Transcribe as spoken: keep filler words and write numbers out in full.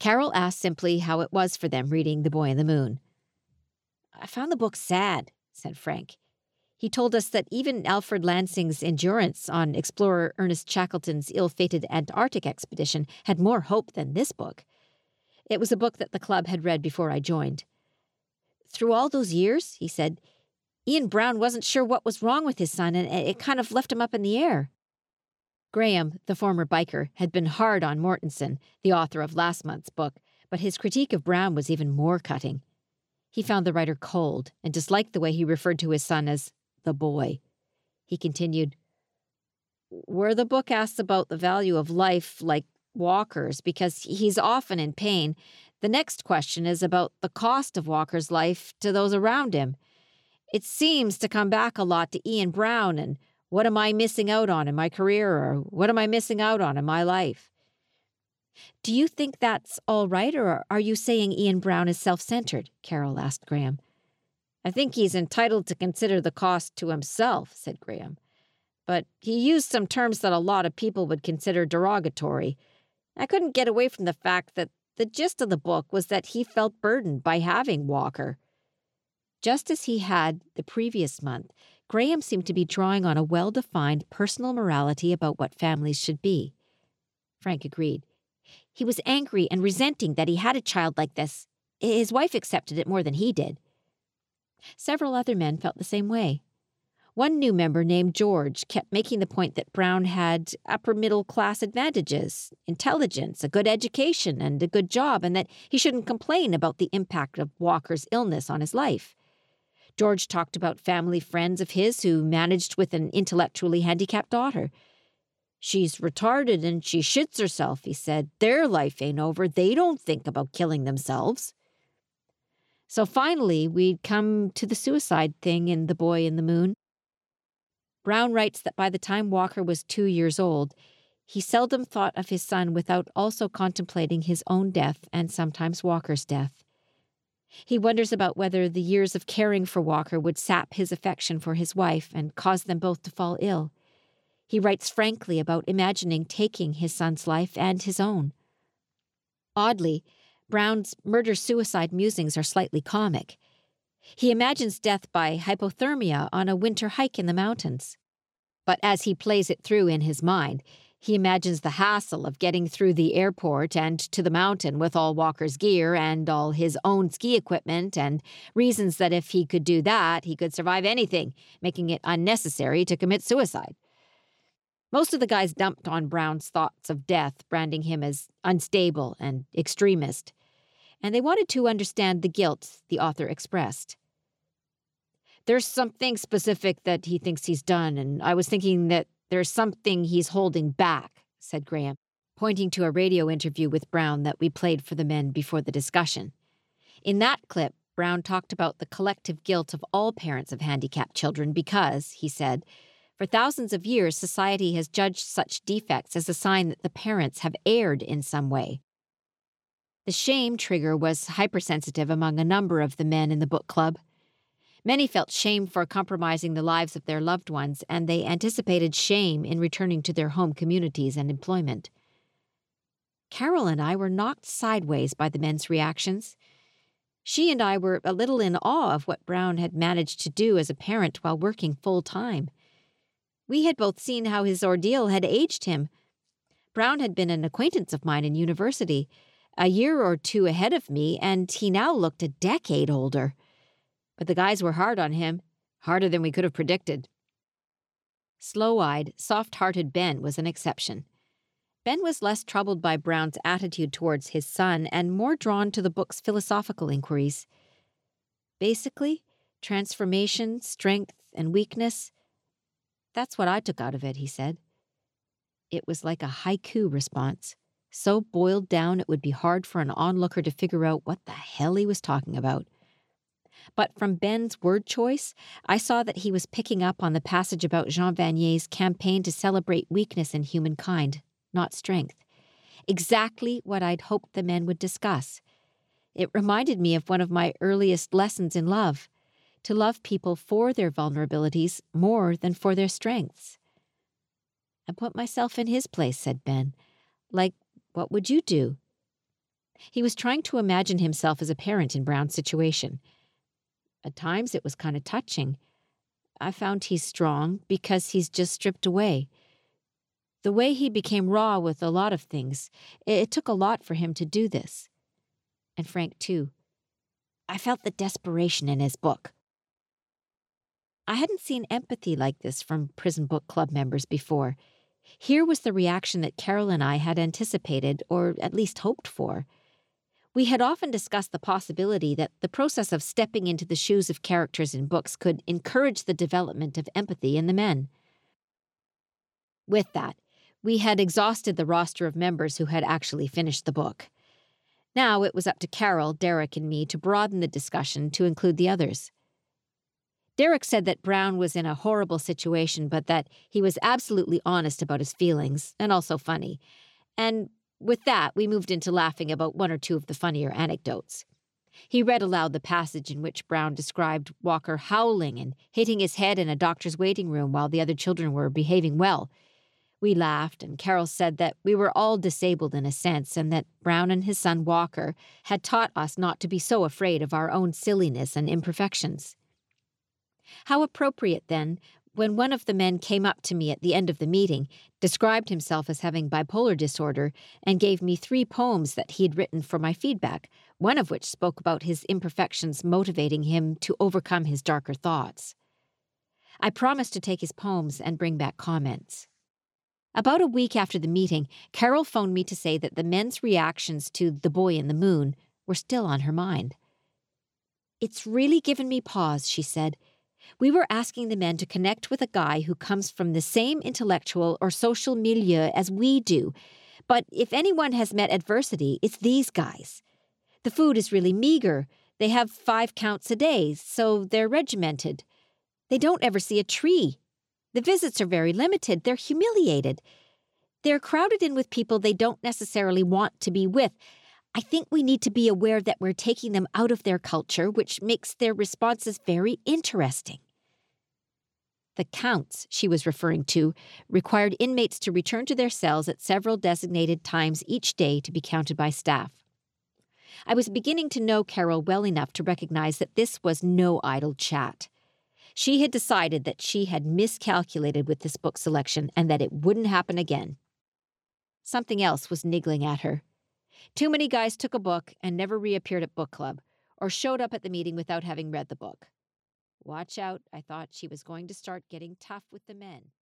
Carol asked simply how it was for them reading The Boy in the Moon. "I found the book sad," said Frank. He told us that even Alfred Lansing's endurance on explorer Ernest Shackleton's ill-fated Antarctic expedition had more hope than this book. It was a book that the club had read before I joined. "Through all those years," he said, "Ian Brown wasn't sure what was wrong with his son, and it kind of left him up in the air." Graham, the former biker, had been hard on Mortensen, the author of last month's book, but his critique of Brown was even more cutting. He found the writer cold and disliked the way he referred to his son as the boy. He continued, "Where the book asks about the value of life like Walker's because he's often in pain, the next question is about the cost of Walker's life to those around him. It seems to come back a lot to Ian Brown and what am I missing out on in my career or what am I missing out on in my life?" "Do you think that's all right, or are you saying Ian Brown is self-centered?" Carol asked Graham. "I think he's entitled to consider the cost to himself," said Graham. "But he used some terms that a lot of people would consider derogatory. I couldn't get away from the fact that the gist of the book was that he felt burdened by having Walker." Just as he had the previous month, Graham seemed to be drawing on a well-defined personal morality about what families should be. Frank agreed. He was angry and resenting that he had a child like this. His wife accepted it more than he did. Several other men felt the same way. One new member named George kept making the point that Brown had upper-middle-class advantages, intelligence, a good education, and a good job, and that he shouldn't complain about the impact of Walker's illness on his life. George talked about family friends of his who managed with an intellectually handicapped daughter. "She's retarded and she shits herself," he said. "Their life ain't over. They don't think about killing themselves." So finally, we'd come to the suicide thing in The Boy in the Moon. Brown writes that by the time Walker was two years old, he seldom thought of his son without also contemplating his own death and sometimes Walker's death. He wonders about whether the years of caring for Walker would sap his affection for his wife and cause them both to fall ill. He writes frankly about imagining taking his son's life and his own. Oddly, Brown's murder-suicide musings are slightly comic. He imagines death by hypothermia on a winter hike in the mountains. But as he plays it through in his mind, he imagines the hassle of getting through the airport and to the mountain with all Walker's gear and all his own ski equipment and reasons that if he could do that, he could survive anything, making it unnecessary to commit suicide. Most of the guys dumped on Brown's thoughts of death, branding him as unstable and extremist, and they wanted to understand the guilt the author expressed. "There's something specific that he thinks he's done, and I was thinking that there's something he's holding back," said Graham, pointing to a radio interview with Brown that we played for the men before the discussion. In that clip, Brown talked about the collective guilt of all parents of handicapped children because, he said, for thousands of years society has judged such defects as a sign that the parents have erred in some way. The shame trigger was hypersensitive among a number of the men in the book club. Many felt shame for compromising the lives of their loved ones, and they anticipated shame in returning to their home communities and employment. Carol and I were knocked sideways by the men's reactions. She and I were a little in awe of what Brown had managed to do as a parent while working full-time. We had both seen how his ordeal had aged him. Brown had been an acquaintance of mine in university, a year or two ahead of me, and he now looked a decade older. But the guys were hard on him, harder than we could have predicted. Slow-eyed, soft-hearted Ben was an exception. Ben was less troubled by Brown's attitude towards his son and more drawn to the book's philosophical inquiries. Basically, transformation, strength, and weakness, that's what I took out of it, he said. It was like a haiku response, so boiled down it would be hard for an onlooker to figure out what the hell he was talking about. But from Ben's word choice, I saw that he was picking up on the passage about Jean Vanier's campaign to celebrate weakness in humankind, not strength. Exactly what I'd hoped the men would discuss. It reminded me of one of my earliest lessons in love, to love people for their vulnerabilities more than for their strengths. I put myself in his place, said Ben. Like, what would you do? He was trying to imagine himself as a parent in Brown's situation. At times it was kind of touching. I found he's strong because he's just stripped away. The way he became raw with a lot of things, it, it took a lot for him to do this. And Frank, too. I felt the desperation in his book. I hadn't seen empathy like this from Prison Book Club members before. Here was the reaction that Carol and I had anticipated, or at least hoped for. We had often discussed the possibility that the process of stepping into the shoes of characters in books could encourage the development of empathy in the men. With that, we had exhausted the roster of members who had actually finished the book. Now it was up to Carol, Derek, and me to broaden the discussion to include the others. Derek said that Brown was in a horrible situation, but that he was absolutely honest about his feelings, and also funny. And with that, we moved into laughing about one or two of the funnier anecdotes. He read aloud the passage in which Brown described Walker howling and hitting his head in a doctor's waiting room while the other children were behaving well. We laughed, and Carol said that we were all disabled in a sense, and that Brown and his son Walker had taught us not to be so afraid of our own silliness and imperfections. How appropriate, then, when one of the men came up to me at the end of the meeting, described himself as having bipolar disorder, and gave me three poems that he had written for my feedback, one of which spoke about his imperfections motivating him to overcome his darker thoughts. I promised to take his poems and bring back comments. About a week after the meeting, Carol phoned me to say that the men's reactions to The Boy in the Moon were still on her mind. "It's really given me pause," she said. "We were asking the men to connect with a guy who comes from the same intellectual or social milieu as we do, but if anyone has met adversity, it's these guys. The food is really meager. They have five counts a day, so they're regimented. They don't ever see a tree. The visits are very limited. They're humiliated. They're crowded in with people they don't necessarily want to be with. I think we need to be aware that we're taking them out of their culture, which makes their responses very interesting." The counts she was referring to required inmates to return to their cells at several designated times each day to be counted by staff. I was beginning to know Carol well enough to recognize that this was no idle chat. She had decided that she had miscalculated with this book selection and that it wouldn't happen again. Something else was niggling at her. Too many guys took a book and never reappeared at book club, or showed up at the meeting without having read the book. Watch out, I thought she was going to start getting tough with the men.